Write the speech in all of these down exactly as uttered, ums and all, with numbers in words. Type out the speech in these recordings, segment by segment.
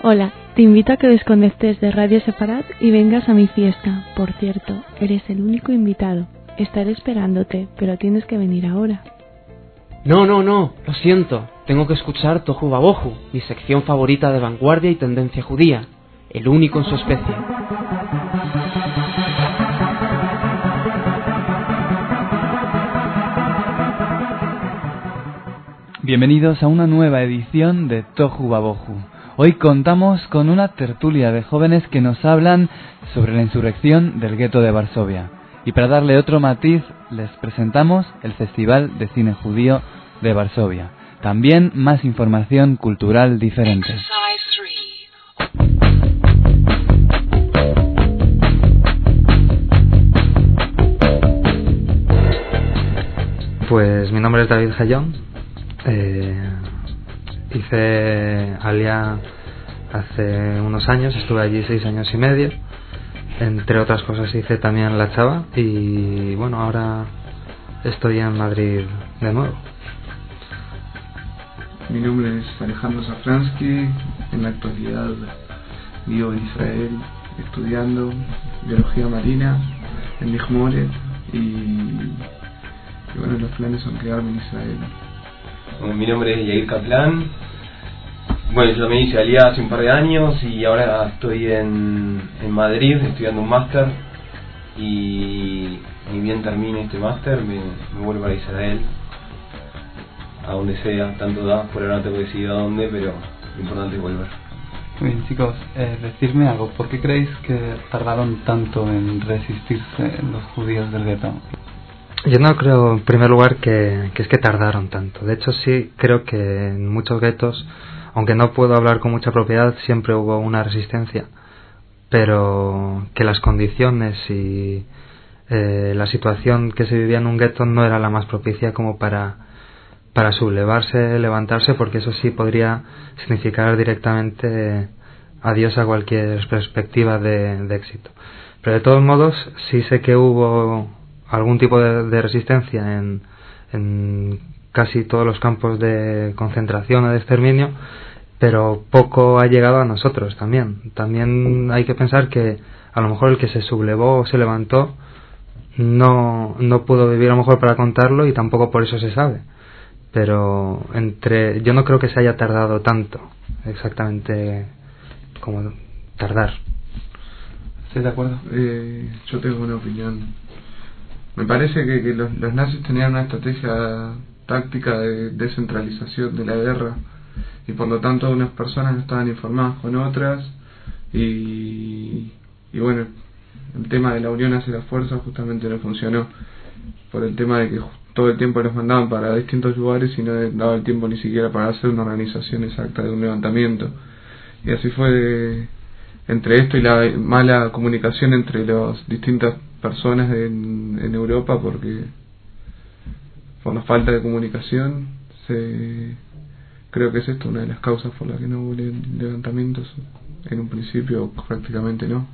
Hola, te invito a que desconectes de Radio Sefarad y vengas a mi fiesta. Por cierto, eres el único invitado. Estaré esperándote, pero tienes que venir ahora. No, no, no, lo siento. Tengo que escuchar Tohu Vabohu, mi sección favorita de vanguardia y tendencia judía. El único en su especie. Bienvenidos a una nueva edición de Tohu Vabohu. Hoy contamos con una tertulia de jóvenes que nos hablan sobre la insurrección del gueto de Varsovia. Y para darle otro matiz, les presentamos el Festival de Cine Judío de Varsovia. También más información cultural diferente. Pues mi nombre es David Jayón. Eh, hice Alia hace unos años, estuve allí seis años y medio. Entre otras cosas hice también La Chava y bueno, ahora estoy en Madrid de nuevo. Mi nombre es Alejandro Safransky. En la actualidad vivo en Israel estudiando biología marina en Mijmoret y, y bueno, los planes son quedarme en Israel. Bueno, mi nombre es Yair Kaplan. Bueno, yo también hice Aliyah hace un par de años y ahora estoy en, en Madrid estudiando un máster y ni bien termine este máster me, me vuelvo a Israel, a donde sea, tanto da, por ahora no tengo decidido a dónde, pero lo importante es volver. Muy bien, chicos, eh, decidme algo, ¿por qué creéis que tardaron tanto en resistirse los judíos del gueto? Yo no creo, en primer lugar, que, que es que tardaron tanto. De hecho, sí creo que en muchos guetos, aunque no puedo hablar con mucha propiedad, siempre hubo una resistencia, pero que las condiciones y eh, la situación que se vivía en un gueto no era la más propicia como para, para sublevarse, levantarse, porque eso sí podría significar directamente adiós a cualquier perspectiva de, de éxito. Pero de todos modos, sí sé que hubo algún tipo de, de resistencia en, en casi todos los campos de concentración o de exterminio, pero poco ha llegado a nosotros también. También hay que pensar que a lo mejor el que se sublevó o se levantó no, no pudo vivir a lo mejor para contarlo y tampoco por eso se sabe. Pero entre yo no creo que se haya tardado tanto, exactamente como tardar. ¿Estás de acuerdo? Eh, yo tengo una opinión. Me parece que, que los, los nazis tenían una estrategia táctica de descentralización de la guerra y por lo tanto unas personas no estaban informadas con otras y, y bueno, el tema de la unión hacia la fuerza justamente no funcionó por el tema de que todo el tiempo los mandaban para distintos lugares y no daba el tiempo ni siquiera para hacer una organización exacta de un levantamiento. Y así fue de, entre esto y la mala comunicación entre las distintas personas en, en Europa, porque por la falta de comunicación se, creo que es esto una de las causas por las que no hubo levantamientos en un principio, prácticamente no.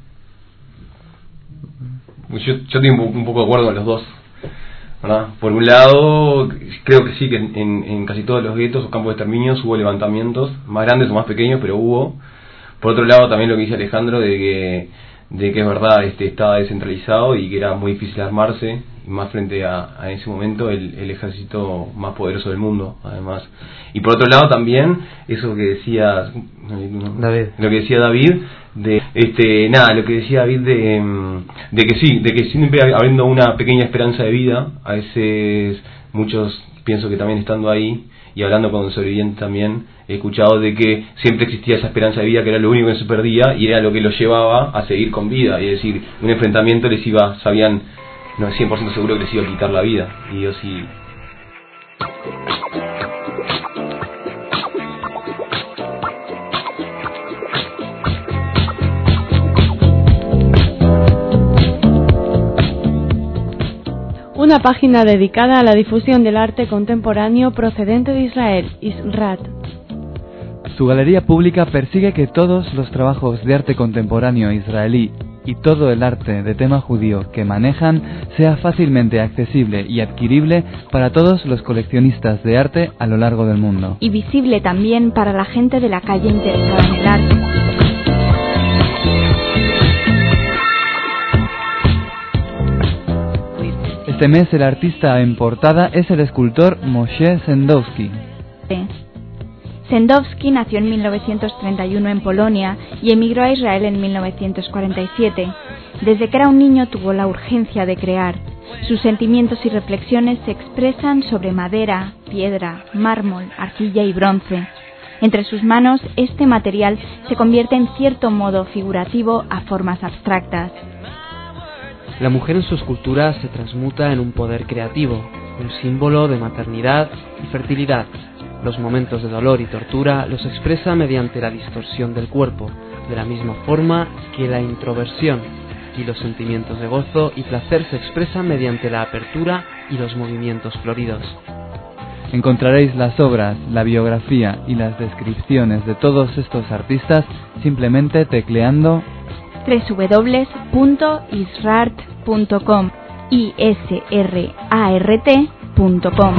Yo, yo estoy un poco de acuerdo con los dos, ¿verdad? Por un lado, creo que sí, que en, en, en casi todos los guetos o campos de exterminio hubo levantamientos, más grandes o más pequeños, pero hubo. Por otro lado, también lo que dice Alejandro, de que de que es verdad, este estaba descentralizado y que era muy difícil armarse, y más frente a, a ese momento el, el ejército más poderoso del mundo, además. Y por otro lado también, eso que decía David, lo que decía David, de este nada, lo que decía David de, de que sí, de que siempre habiendo una pequeña esperanza de vida, a veces muchos, pienso que también estando ahí, y hablando con sobrevivientes también, he escuchado de que siempre existía esa esperanza de vida, que era lo único que se perdía y era lo que los llevaba a seguir con vida. Y es decir, un enfrentamiento les iba, sabían, no es cien por ciento seguro que les iba a quitar la vida. Y yo sí. Una página dedicada a la difusión del arte contemporáneo procedente de Israel, Israd. Su galería pública persigue que todos los trabajos de arte contemporáneo israelí y todo el arte de tema judío que manejan sea fácilmente accesible y adquirible para todos los coleccionistas de arte a lo largo del mundo. Y visible también para la gente de la calle interesada en el arte. Este mes el artista en portada es el escultor Moshe Sendowski. Sendowski nació en mil novecientos treinta y uno en Polonia y emigró a Israel en mil novecientos cuarenta y siete. Desde que era un niño tuvo la urgencia de crear. Sus sentimientos y reflexiones se expresan sobre madera, piedra, mármol, arcilla y bronce. Entre sus manos, este material se convierte en cierto modo figurativo a formas abstractas. La mujer en su escultura se transmuta en un poder creativo, un símbolo de maternidad y fertilidad. Los momentos de dolor y tortura los expresa mediante la distorsión del cuerpo, de la misma forma que la introversión, y los sentimientos de gozo y placer se expresan mediante la apertura y los movimientos floridos. Encontraréis las obras, la biografía y las descripciones de todos estos artistas simplemente tecleando doble u doble u doble u punto isrart punto com i s r a r t punto com.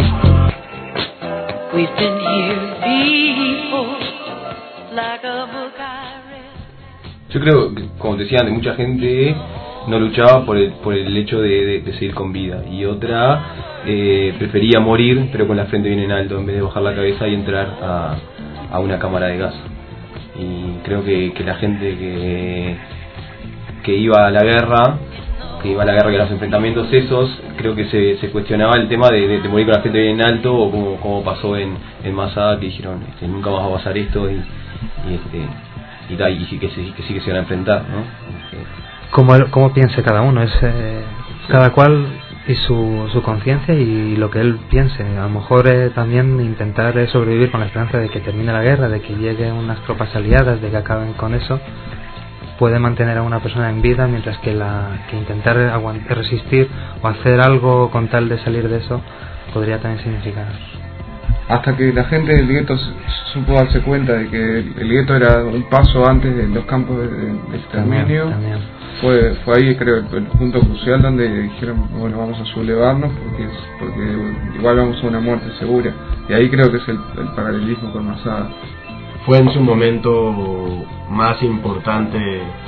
Yo creo que, como decía antes, mucha gente no luchaba por el, por el hecho de, de, de seguir con vida, y otra eh, prefería morir pero con la frente bien en alto en vez de bajar la cabeza y entrar a, a una cámara de gas. Y creo que, que la gente que, que iba a la guerra que iba a la guerra y a los enfrentamientos esos, creo que se, se cuestionaba el tema de, de, de morir con la frente bien en alto, o como, como pasó en, en Masada, que dijeron este, nunca más va a pasar esto, y, y este y, da, y que, sí, que sí que se van a enfrentar, ¿no? Este, como, como piense cada uno, es eh, sí. Cada cual y su, su conciencia y lo que él piense. A lo mejor eh, también intentar eh, sobrevivir con la esperanza de que termine la guerra, de que lleguen unas tropas aliadas, de que acaben con eso, puede mantener a una persona en vida, mientras que la que intentar aguantar, resistir o hacer algo con tal de salir de eso podría también significar. Hasta que la gente del gueto supo darse cuenta de que el gueto era un paso antes de los campos de, de exterminio, también, también. Fue, fue ahí creo el, el punto crucial donde dijeron, bueno, vamos a sublevarnos porque, porque igual vamos a una muerte segura. Y ahí creo que es el, el paralelismo con Masada. Fue en su momento más importante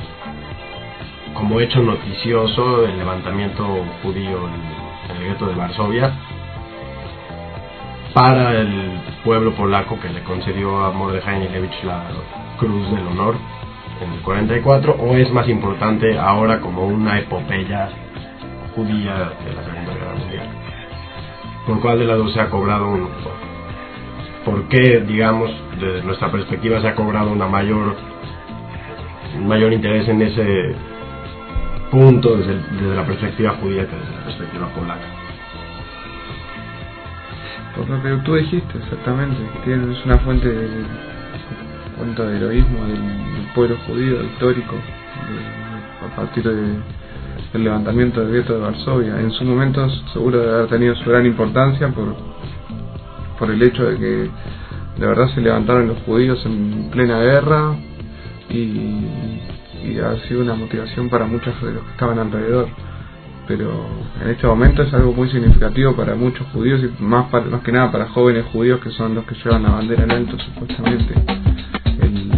como hecho noticioso el levantamiento judío en el gueto de Varsovia para el pueblo polaco, que le concedió a Mordechai Nilevich la Cruz del Honor en el cuarenta y cuatro, o es más importante ahora como una epopeya judía de la Segunda Guerra Mundial? ¿Por cuál de las dos se ha cobrado un... ¿Por qué, digamos, desde nuestra perspectiva se ha cobrado una mayor un mayor interés en ese punto desde, desde la perspectiva judía que desde la perspectiva polaca? Por lo que tú dijiste, exactamente, que tiene, es una fuente de, fuente de heroísmo del, del pueblo judío histórico, de, a partir de, del levantamiento del gueto de Varsovia. En sus momentos seguro de haber tenido su gran importancia por por el hecho de que de verdad se levantaron los judíos en plena guerra, y, y ha sido una motivación para muchos de los que estaban alrededor. Pero en este momento es algo muy significativo para muchos judíos, y más, para, más que nada para jóvenes judíos que son los que llevan la bandera en alto supuestamente. El,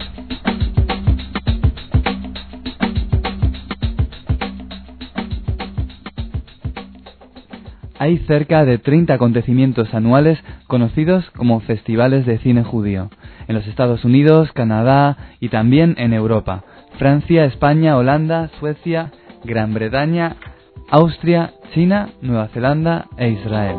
Hay cerca de treinta acontecimientos anuales conocidos como festivales de cine judío, en los Estados Unidos, Canadá y también en Europa: Francia, España, Holanda, Suecia, Gran Bretaña, Austria, China, Nueva Zelanda e Israel.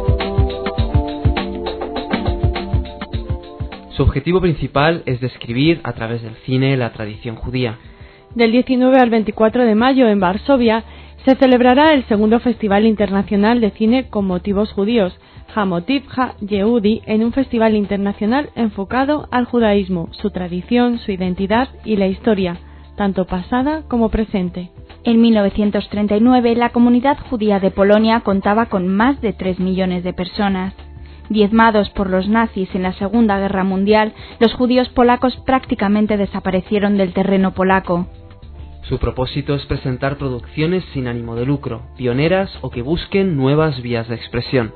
Su objetivo principal es describir a través del cine la tradición judía. Del diecinueve al veinticuatro de mayo en Varsovia se celebrará el segundo Festival Internacional de Cine con Motivos Judíos, Hamotivja Yehudi, en un festival internacional enfocado al judaísmo, su tradición, su identidad y la historia, tanto pasada como presente. En mil novecientos treinta y nueve, la comunidad judía de Polonia contaba con más de tres millones de personas. Diezmados por los nazis en la Segunda Guerra Mundial, los judíos polacos prácticamente desaparecieron del terreno polaco. Su propósito es presentar producciones sin ánimo de lucro, pioneras o que busquen nuevas vías de expresión.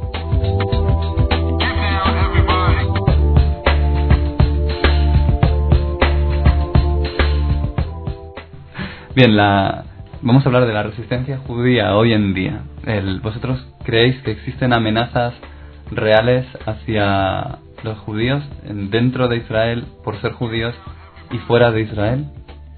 Bien, la... vamos a hablar de la resistencia judía hoy en día. El... ¿Vosotros creéis que existen amenazas reales hacia los judíos dentro de Israel por ser judíos y fuera de Israel?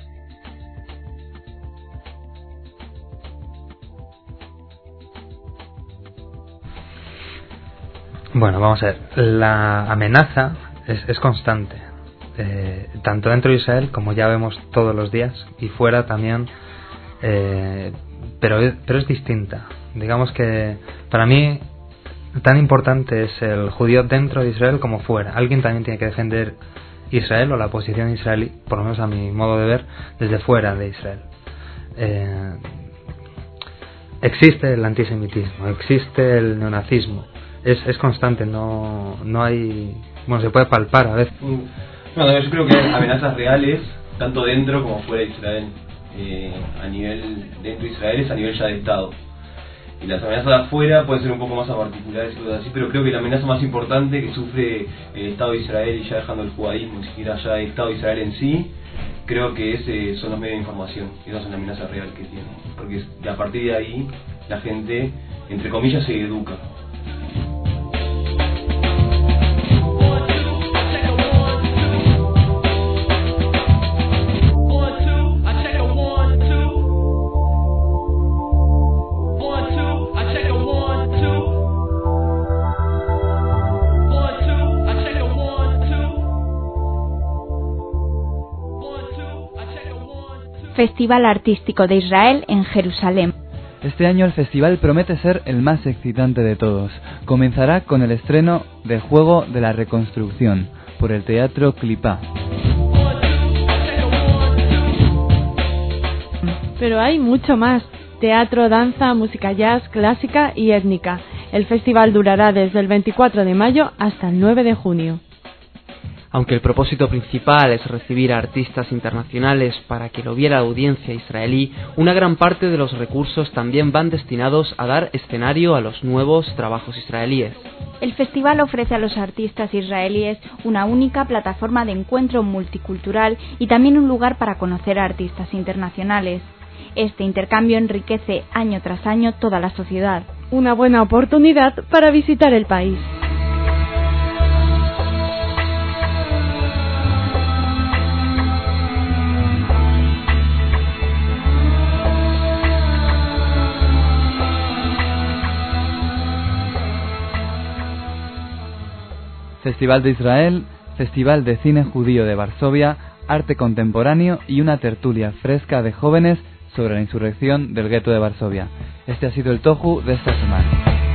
Bueno, vamos a ver. La amenaza es, es constante, eh, tanto dentro de Israel, como ya vemos todos los días, y fuera también, eh, pero, pero es distinta. Digamos que para mí tan importante es el judío dentro de Israel como fuera. Alguien también tiene que defender Israel o la posición israelí, por lo menos a mi modo de ver, desde fuera de Israel. Eh, existe el antisemitismo, existe el neonazismo. Es, es constante, no, no hay... Bueno, se puede palpar a veces. Bueno, yo creo que hay amenazas reales, tanto dentro como fuera de Israel. Eh, a nivel dentro de Israel es a nivel ya de Estado. Y las amenazas de afuera pueden ser un poco más a particulares y cosas así, pero creo que la amenaza más importante que sufre el Estado de Israel, y ya dejando el judaísmo, ni siquiera ya el Estado de Israel en sí, creo que ese son los medios de información. Esa es una amenaza real que tiene. Porque a partir de ahí la gente, entre comillas, se educa. Festival Artístico de Israel en Jerusalén. Este año el festival promete ser el más excitante de todos. Comenzará con el estreno de Juego de la Reconstrucción por el Teatro Clipá. Pero hay mucho más: teatro, danza, música jazz, clásica y étnica. El festival durará desde el veinticuatro de mayo hasta el nueve de junio. Aunque el propósito principal es recibir a artistas internacionales para que lo viera la audiencia israelí, una gran parte de los recursos también van destinados a dar escenario a los nuevos trabajos israelíes. El festival ofrece a los artistas israelíes una única plataforma de encuentro multicultural y también un lugar para conocer a artistas internacionales. Este intercambio enriquece año tras año toda la sociedad. Una buena oportunidad para visitar el país. Festival de Israel, Festival de Cine Judío de Varsovia, Arte Contemporáneo y una tertulia fresca de jóvenes sobre la insurrección del gueto de Varsovia. Este ha sido el Tohu de esta semana.